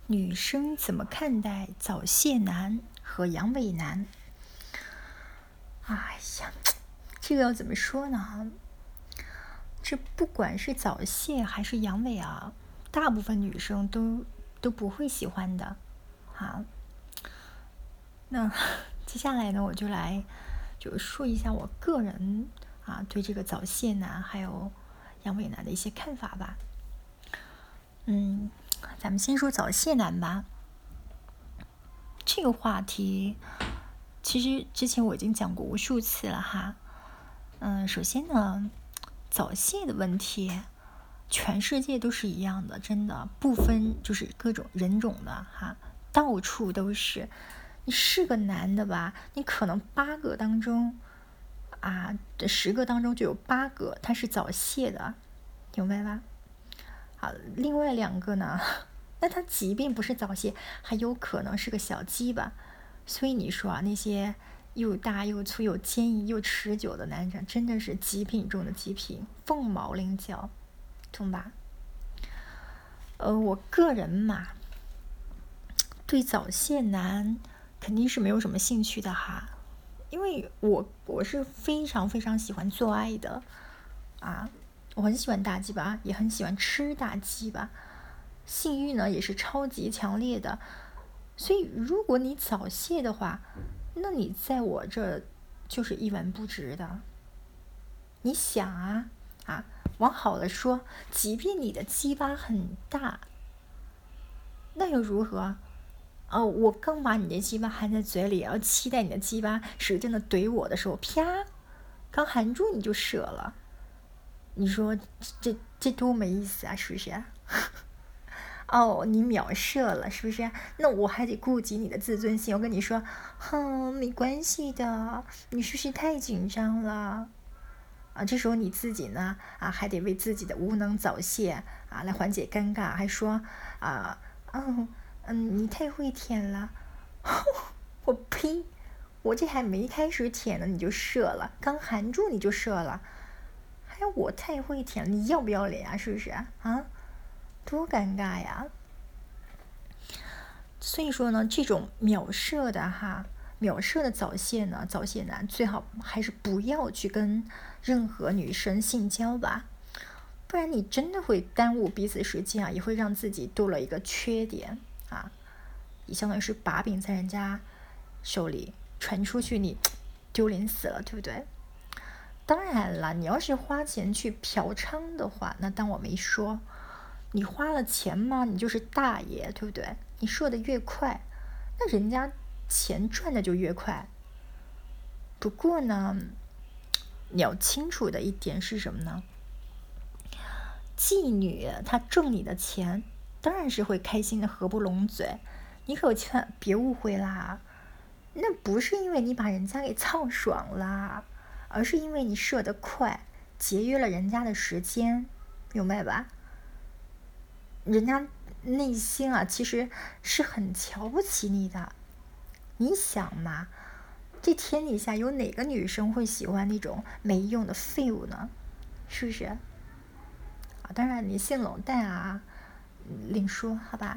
女生怎么看待早泄男和阳痿男？哎呀，这个要怎么说呢？这不管是早泄还是阳痿啊，大部分女生都不会喜欢的啊。那接下来呢，我就来说一下我个人对这个早泄男还有阳痿男的一些看法吧。咱们先说早泄男吧。这个话题其实之前我已经讲过无数次了哈。首先呢，早泄的问题，全世界都是一样的，真的不分就是各种人种的哈，到处都是。你是个男的吧，你可能8个当中10个当中就有8个他是早泄的，明白吧？好，另外2个呢，那他即便不是早泄，还有可能是个小鸡巴。所以你说那些又大又粗又坚毅又持久的男人，真的是极品中的极品，凤毛麟角，懂吧？我个人嘛，对早泄男肯定是没有什么兴趣的哈，因为我是非常非常喜欢做爱的我很喜欢大鸡巴，也很喜欢吃大鸡巴，性欲呢也是超级强烈的。所以如果你早泄的话，那你在我这就是一文不值的。你想往好了说，即便你的鸡巴很大，那又如何？我刚把你的鸡巴含在嘴里，然后期待你的鸡巴使劲的怼我的时候，啪，刚含住你就射了。你说这多没意思啊，是不是？你秒射了，是不是？那我还得顾及你的自尊心。我跟你说，没关系的，你是不是太紧张了？这时候你自己呢，还得为自己的无能早泄来缓解尴尬，还说你太会舔了。我呸！我这还没开始舔呢，你就射了，刚含住你就射了，还有我太会舔了，你要不要脸啊？是不是多尴尬呀！所以说呢，这种秒射的早泄呢，早泄男最好还是不要去跟任何女生性交吧，不然你真的会耽误彼此时间也会让自己多了一个缺点也相当于是把柄在人家手里传出去，你丢脸死了，对不对？当然了，你要是花钱去嫖娼的话，那当我没说。你花了钱嘛，你就是大爷，对不对？你射的越快，那人家钱赚的就越快。不过呢，你要清楚的一点是什么呢？妓女她挣你的钱，当然是会开心的合不拢嘴。你可千万别误会啦，那不是因为你把人家给操爽啦，而是因为你射得快，节约了人家的时间，明白吧？人家内心其实是很瞧不起你的。你想嘛，这天底下有哪个女生会喜欢那种没用的废物呢？是不是？当然你性冷淡另说，好吧？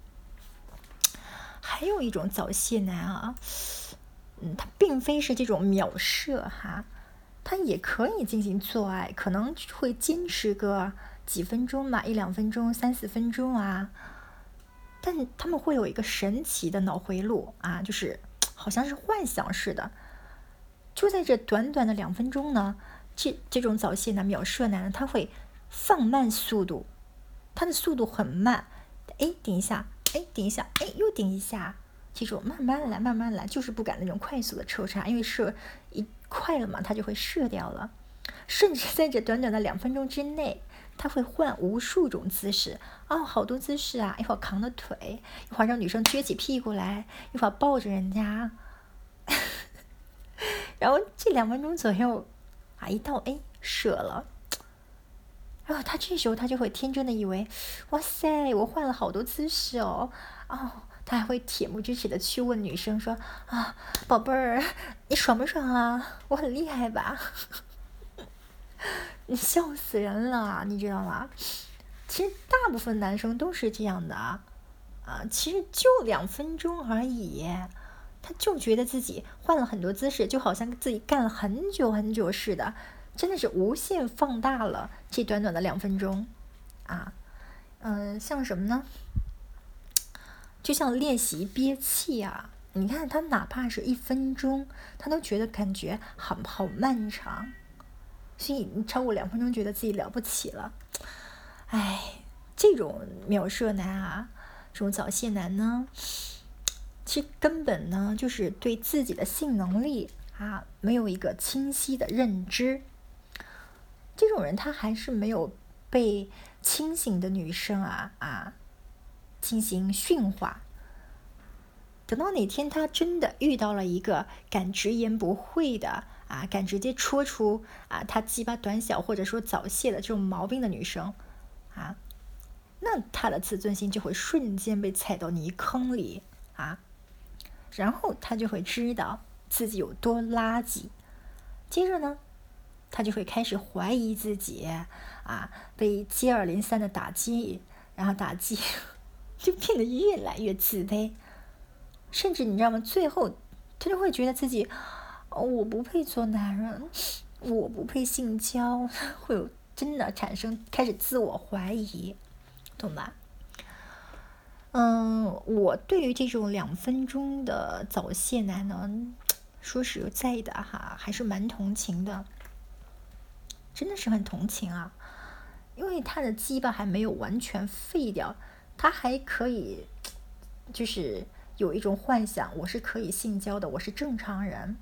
还有一种早泄男他并非是这种秒射他也可以进行做爱，可能会坚持个几分钟吧，1-2分钟，3-4分钟但他们会有一个神奇的脑回路就是好像是幻想似的，就在这短短的2分钟呢，这种早泄男、秒射男他会放慢速度，他的速度很慢，顶一下，顶一下，又顶一下，这种慢慢来，慢慢来，就是不赶那种快速的抽插，因为射一快了嘛，他就会射掉了。甚至在这短短的2分钟之内，他会换无数种姿势好多姿势一会儿扛着腿，一会儿让女生撅起屁股来，一会儿抱着人家然后这2分钟左右一到射了，然后他这时候他就会天真的以为，哇塞，我换了好多姿势他还会恬不知耻的去问女生说宝贝儿，你爽不爽啊？我很厉害吧？你笑死人了，你知道吗？其实大部分男生都是这样的其实就2分钟而已，他就觉得自己换了很多姿势，就好像自己干了很久很久似的，真的是无限放大了这短短的2分钟啊。像什么呢？就像练习憋气啊，你看他哪怕是1分钟，他都觉得感觉好漫长，所以你超过2分钟，觉得自己了不起了。哎，这种秒射男啊，这种早泄男呢，其实根本呢就是对自己的性能力没有一个清晰的认知。这种人他还是没有被清醒的女生进行驯化。等到哪天他真的遇到了一个敢直言不讳的敢直接戳出他鸡巴短小或者说早泄的这种毛病的女生那他的自尊心就会瞬间被踩到泥坑里然后他就会知道自己有多垃圾。接着呢，他就会开始怀疑自己被接二连三的打击，然后打击就变得越来越自卑，甚至你知道吗？最后他就会觉得自己我不配做男人，我不配性交，会有真的开始自我怀疑，懂吧？我对于这种2分钟的早泄男呢，说实在的还是蛮同情的，真的是很同情啊，因为他的鸡巴还没有完全废掉，他还可以就是有一种幻想，我是可以性交的，我是正常人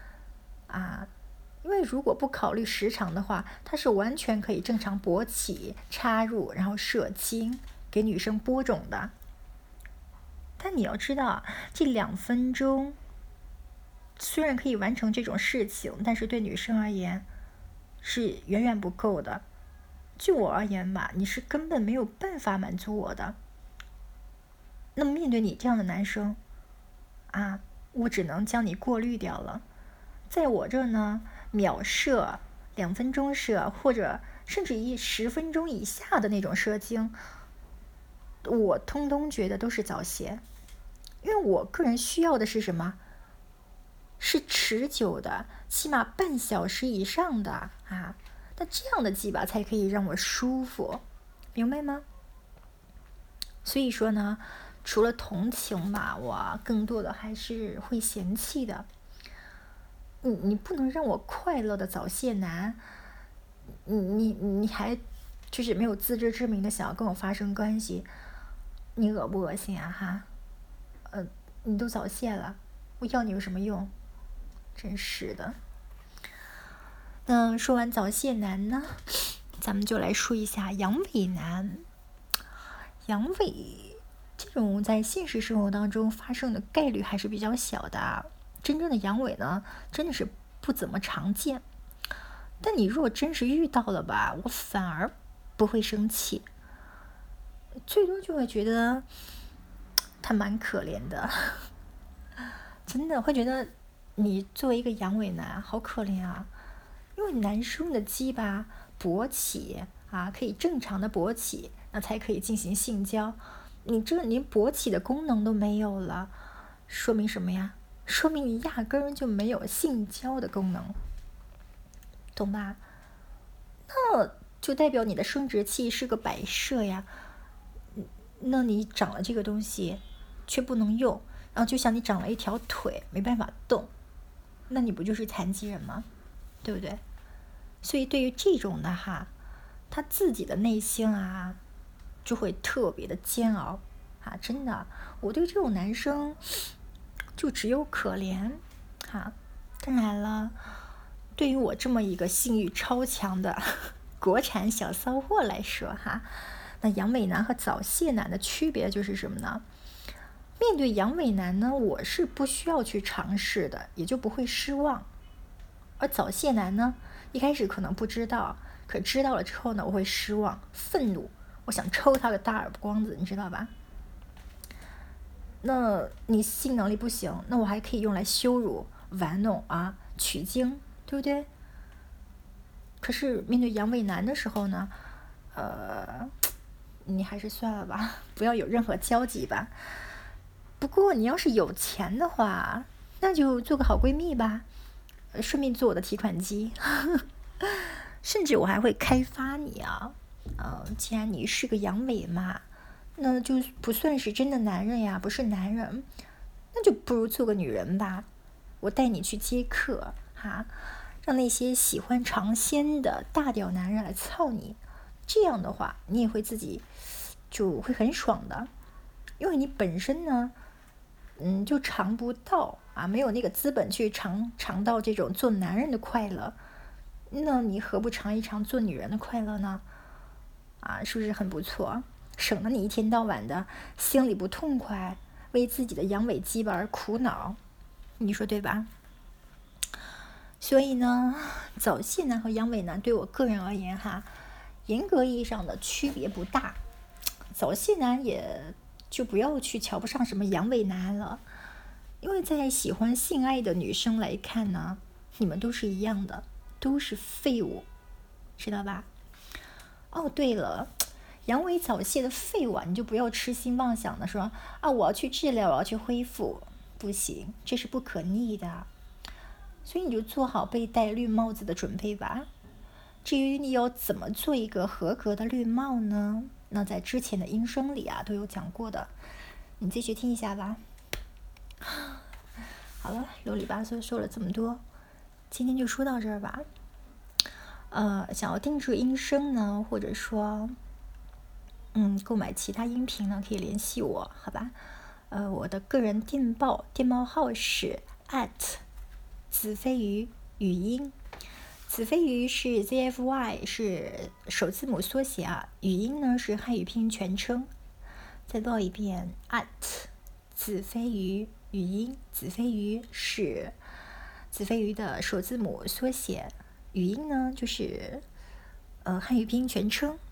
因为如果不考虑时长的话，他是完全可以正常勃起、插入，然后射精，给女生播种的。但你要知道，这2分钟虽然可以完成这种事情，但是对女生而言是远远不够的。就我而言吧，你是根本没有办法满足我的。那么面对你这样的男生我只能将你过滤掉了。在我这呢，秒射、2分钟射，或者甚至于10分钟以下的那种射精，我通通觉得都是早泄。因为我个人需要的是什么？是持久的，起码半小时以上的那这样的鸡巴才可以让我舒服，明白吗？所以说呢，除了同情吧，我更多的还是会嫌弃的。你不能让我快乐的早泄男，你还就是没有自知之明的想要跟我发生关系，你恶不恶心你都早泄了，我要你有什么用？真是的。那说完早泄男呢，咱们就来说一下阳痿男。阳痿这种在现实生活当中发生的概率还是比较小的，真正的阳痿呢，真的是不怎么常见。但你如果真是遇到了吧，我反而不会生气，最多就会觉得他蛮可怜的，真的会觉得你作为一个阳痿男好可怜啊。因为男生的鸡巴勃起可以正常的勃起，那才可以进行性交，你这连勃起的功能都没有了，说明什么呀？说明你压根儿就没有性交的功能，懂吧？那就代表你的生殖器是个摆设呀。那你长了这个东西却不能用，然后就像你长了一条腿没办法动，那你不就是残疾人吗？对不对？所以对于这种的他自己的内心就会特别的煎熬真的，我对这种男生就只有可怜当然了，对于我这么一个性欲超强的国产小骚货来说那阳痿男和早泄男的区别就是什么呢？面对阳痿男呢，我是不需要去尝试的，也就不会失望。而早泄男呢，一开始可能不知道，可知道了之后呢，我会失望、愤怒，我想抽他个大耳光子，你知道吧？那你性能力不行，那我还可以用来羞辱、玩弄取经，对不对？可是面对阳痿男的时候呢， 你还是算了吧，不要有任何交集吧。不过你要是有钱的话，那就做个好闺蜜吧，顺便做我的提款机。甚至我还会开发你啊，既然你是个阳痿嘛，那就不算是真的男人呀，不是男人，那就不如做个女人吧。我带你去接客哈，让那些喜欢尝鲜的大屌男人来操你，这样的话你也会自己就会很爽的，因为你本身呢，就尝不到啊，没有那个资本去尝到这种做男人的快乐，那你何不尝一尝做女人的快乐呢？啊，是不是很不错？省得你一天到晚的心里不痛快，为自己的阳痿鸡巴而苦恼，你说对吧？所以呢，早泄男和阳痿男对我个人而言哈，严格意义上的区别不大。早泄男也就不要去瞧不上什么阳痿男了，因为在喜欢性爱的女生来看呢，你们都是一样的，都是废物，知道吧？哦，对了，阳痿早泄的废物啊，你就不要痴心妄想的说啊，我要去治疗，我要去恢复，不行，这是不可逆的。所以你就做好被戴绿帽子的准备吧。至于你要怎么做一个合格的绿帽呢？那在之前的音声里啊都有讲过的，你继续听一下吧。好了，啰里吧嗦说了这么多，今天就说到这儿吧。想要定制音声呢，或者说购买其他音频呢，可以联系我，好吧？我的个人电报号是子非鱼语音，子非鱼是 ZFY 是首字母缩写啊，语音呢是汉语拼音全称。再报一遍子非鱼语音，子非鱼是子非鱼的首字母缩写，语音呢就是汉语拼音全称。